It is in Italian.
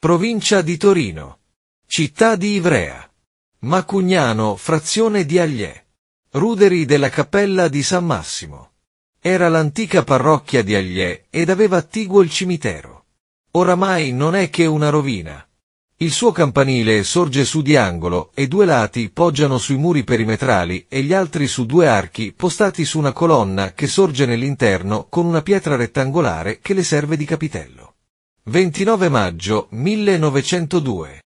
Provincia di Torino. Città di Ivrea. Macugnano, frazione di Agliè. Ruderi della cappella di San Massimo. Era l'antica parrocchia di Agliè ed aveva attiguo il cimitero. Oramai non è che una rovina. Il suo campanile sorge su di angolo e due lati poggiano sui muri perimetrali e gli altri su due archi postati su una colonna che sorge nell'interno con una pietra rettangolare che le serve di capitello. 29 maggio 1902